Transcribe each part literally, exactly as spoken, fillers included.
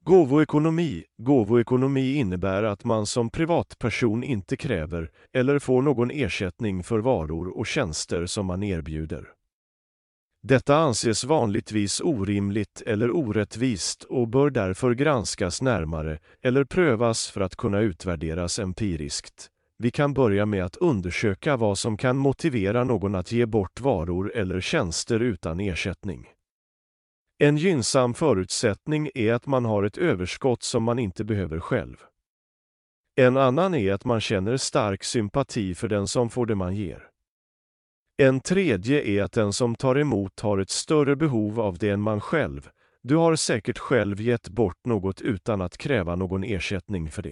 Gåvoekonomi. Gåvoekonomi innebär att man som privatperson inte kräver eller får någon ersättning för varor och tjänster som man erbjuder. Detta anses vanligtvis orimligt eller orättvist och bör därför granskas närmare eller prövas för att kunna utvärderas empiriskt. Vi kan börja med att undersöka vad som kan motivera någon att ge bort varor eller tjänster utan ersättning. En gynnsam förutsättning är att man har ett överskott som man inte behöver själv. En annan är att man känner stark sympati för den som får det man ger. En tredje är att den som tar emot har ett större behov av det än man själv. Du har säkert själv gett bort något utan att kräva någon ersättning för det.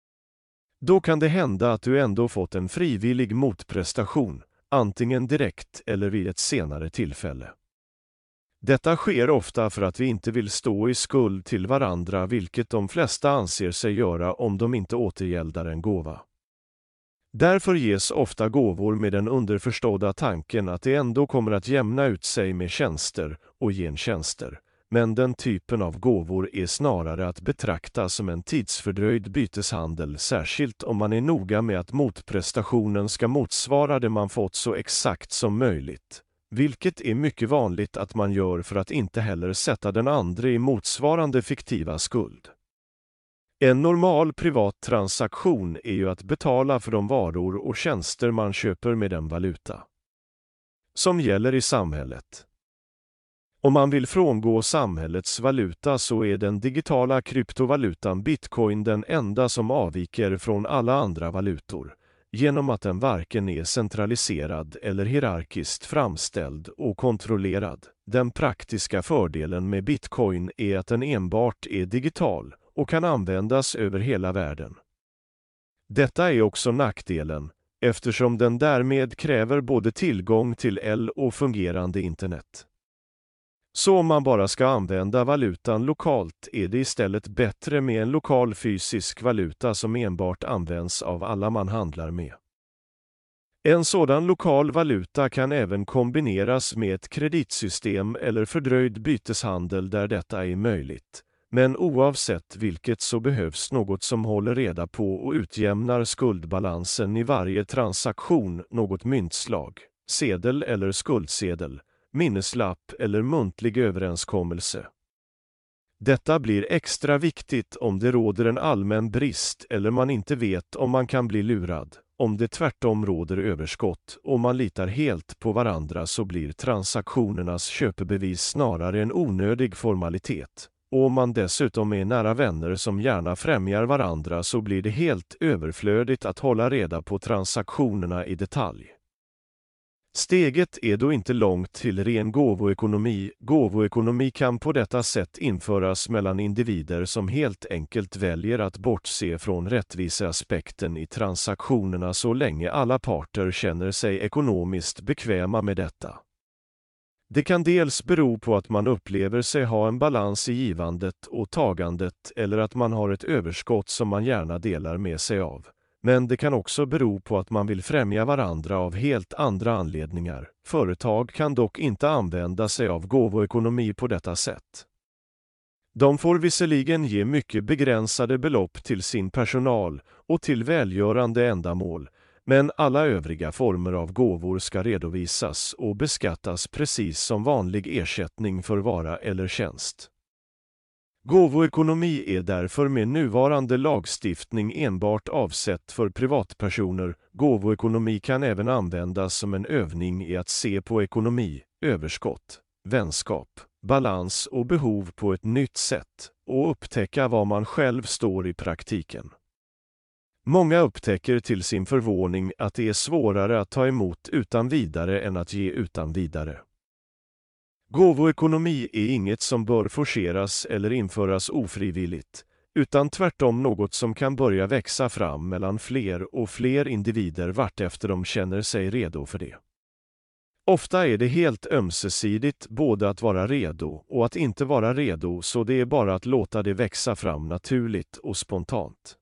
Då kan det hända att du ändå fått en frivillig motprestation, antingen direkt eller vid ett senare tillfälle. Detta sker ofta för att vi inte vill stå i skuld till varandra, vilket de flesta anser sig göra om de inte återgäldar en gåva. Därför ges ofta gåvor med den underförstådda tanken att det ändå kommer att jämna ut sig med tjänster och gentjänster, men den typen av gåvor är snarare att betrakta som en tidsfördröjd byteshandel, särskilt om man är noga med att motprestationen ska motsvara det man fått så exakt som möjligt, vilket är mycket vanligt att man gör för att inte heller sätta den andra i motsvarande fiktiva skuld. En normal privat transaktion är ju att betala för de varor och tjänster man köper med den valuta som gäller i samhället. Om man vill frångå samhällets valuta så är den digitala kryptovalutan bitcoin den enda som avviker från alla andra valutor, genom att den varken är centraliserad eller hierarkiskt framställd och kontrollerad. Den praktiska fördelen med bitcoin är att den enbart är digital och kan användas över hela världen. Detta är också nackdelen, eftersom den därmed kräver både tillgång till el och fungerande internet. Så om man bara ska använda valutan lokalt är det istället bättre med en lokal fysisk valuta som enbart används av alla man handlar med. En sådan lokal valuta kan även kombineras med ett kreditsystem eller fördröjd byteshandel där detta är möjligt. Men oavsett vilket så behövs något som håller reda på och utjämnar skuldbalansen i varje transaktion, något myntslag, sedel eller skuldsedel, minneslapp eller muntlig överenskommelse. Detta blir extra viktigt om det råder en allmän brist eller man inte vet om man kan bli lurad. Om det tvärtom råder överskott och man litar helt på varandra så blir transaktionernas köpebevis snarare en onödig formalitet. Och om man dessutom är nära vänner som gärna främjar varandra så blir det helt överflödigt att hålla reda på transaktionerna i detalj. Steget är då inte långt till ren gåvoekonomi. Gåvoekonomi kan på detta sätt införas mellan individer som helt enkelt väljer att bortse från rättviseaspekten i transaktionerna så länge alla parter känner sig ekonomiskt bekväma med detta. Det kan dels bero på att man upplever sig ha en balans i givandet och tagandet eller att man har ett överskott som man gärna delar med sig av. Men det kan också bero på att man vill främja varandra av helt andra anledningar. Företag kan dock inte använda sig av gåvoekonomi på detta sätt. De får visserligen ge mycket begränsade belopp till sin personal och till välgörande ändamål, men alla övriga former av gåvor ska redovisas och beskattas precis som vanlig ersättning för vara eller tjänst. Gåvoekonomi är därför med nuvarande lagstiftning enbart avsett för privatpersoner. Gåvoekonomi kan även användas som en övning i att se på ekonomi, överskott, vänskap, balans och behov på ett nytt sätt och upptäcka var man själv står i praktiken. Många upptäcker till sin förvåning att det är svårare att ta emot utan vidare än att ge utan vidare. Gåvoekonomi är inget som bör forceras eller införas ofrivilligt, utan tvärtom något som kan börja växa fram mellan fler och fler individer vartefter de känner sig redo för det. Ofta är det helt ömsesidigt både att vara redo och att inte vara redo, så det är bara att låta det växa fram naturligt och spontant.